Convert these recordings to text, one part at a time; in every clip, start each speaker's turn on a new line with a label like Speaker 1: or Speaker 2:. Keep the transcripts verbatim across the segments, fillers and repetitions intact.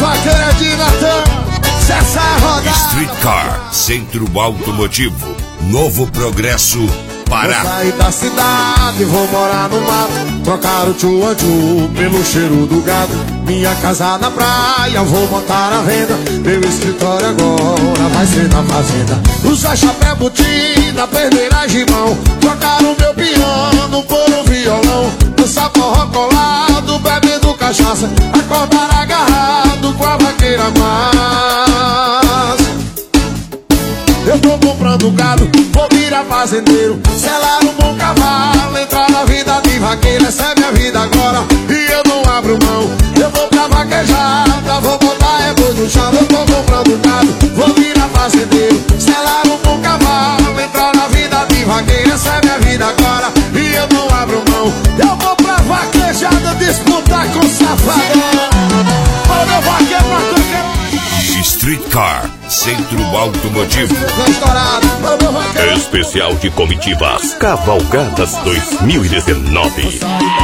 Speaker 1: vaqueiras de Natan, cessa a rodada.
Speaker 2: Street Car, Centro Automotivo, Novo Progresso, Pará.
Speaker 1: Vou sair da cidade, vou morar no mato, trocar o tchu-tchu pelo cheiro do gado. Minha casa na praia, vou montar a venda. Meu escritório agora vai ser na fazenda. Usar chapéu, botina, perder de mão, trocar o meu piano por um violão. Dançar forró colado, bebendo cachaça, acordar agarrado com a vaqueira massa. Eu tô comprando gado, vou virar fazendeiro, selar um bom cavalo, entrar na vida de vaqueiro. Essa é minha vida agora e eu não abro mão. Eu vou pra vaquejada, vou botar é boi no chão. Eu tô comprando gado, vou virar fazendeiro, selar um bom cavalo, entrar na vida de vaqueiro. Essa é minha vida agora e eu não abro mão. Eu vou pra vaquejada disputar com safadão. Olha meu vaqueiro pra tocar.
Speaker 2: Street Car, Centro Automotivo.
Speaker 3: Especial de comitivas Cavalgadas dois mil e dezenove.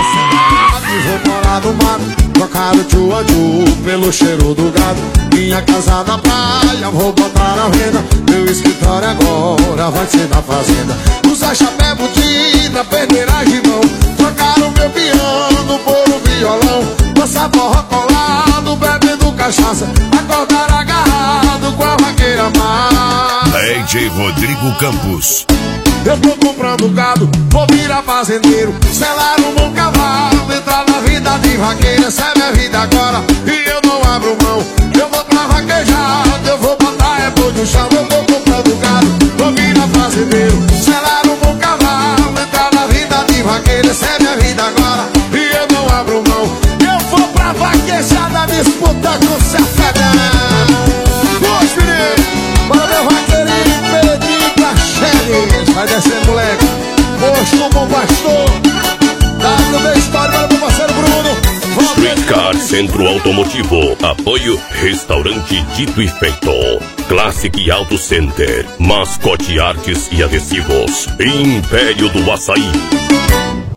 Speaker 1: Vou morar no mato, trocar o tchu-tchu pelo cheiro do gado. Minha casa na praia, vou botar a venda. Meu escritório agora vai ser na fazenda. Usar chapéu, botina, perder de mão, trocar o meu piano por um violão. Dançar forró colado, bebendo cachaça, acordar agarrado com a vaqueira má.
Speaker 2: D J Rodrigo Campos.
Speaker 1: Eu tô comprando gado, vou virar fazendeiro, selar um bom cavalo, entrar na vida de vaqueiro. Essa é minha vida agora e eu não abro mão. Eu vou pra vaquejada, eu vou botar é boi no chão. Eu tô comprando gado, vou virar fazendeiro, selar um bom cavalo, entrar na vida de vaqueiro. Essa é minha vida agora e eu não abro mão. Eu vou pra vaquejada disputar com o safadão. Dois meninos, bora meu vaqueirinho, Pedrinho Cachele. Vai descer, moleque. Posto um bom pastor. Dá no meu história para o meu parceiro Bruno.
Speaker 3: Street Car Centro Automotivo. Apoio Restaurante Dito e Feito. Classic Auto Center. Mascote Artes e Adesivos. Império do Açaí.